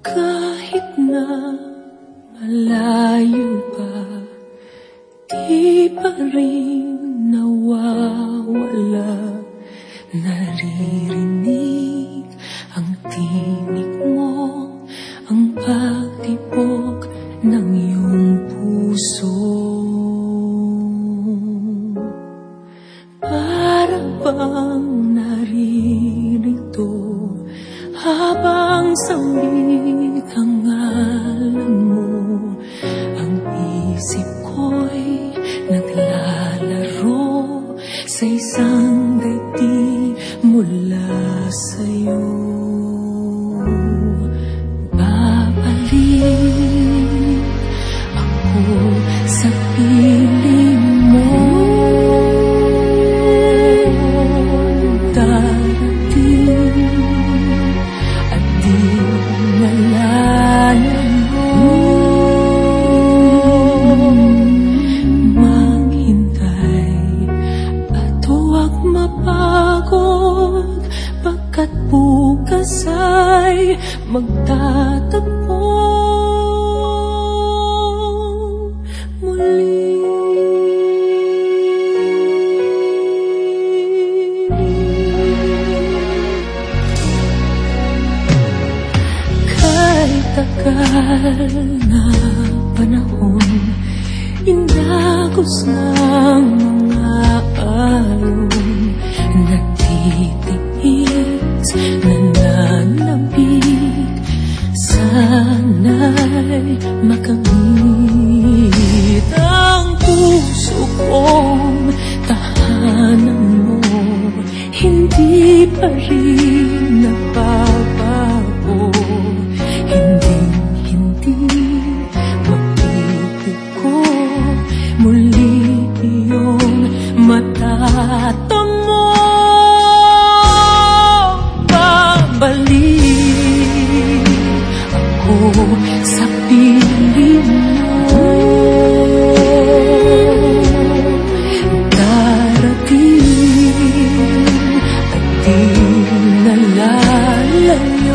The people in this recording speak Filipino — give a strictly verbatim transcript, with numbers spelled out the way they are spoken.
Kahit na malayo pa, di pa rin nawawala. Naririnig ang tinig mo, ang pagtibok ng iyong puso. Para bang naririto habang sambit ang ngalan mo, ang isip ko'y naglalaro sa isang daigdig mula sa'yo. Babalik ako sa piling mo, bukas ay magtatagpo muli. Kahit tagal na panahon, inagos ng mga alon, nagtitiis, nananabig, sana'y makamit ang puso kong tahanan mo. Hindi pa rin nababago, hindi-hindi mapipig ko muli iyong matatamo. Balik ako sa piling mo, darating at di nalalayo.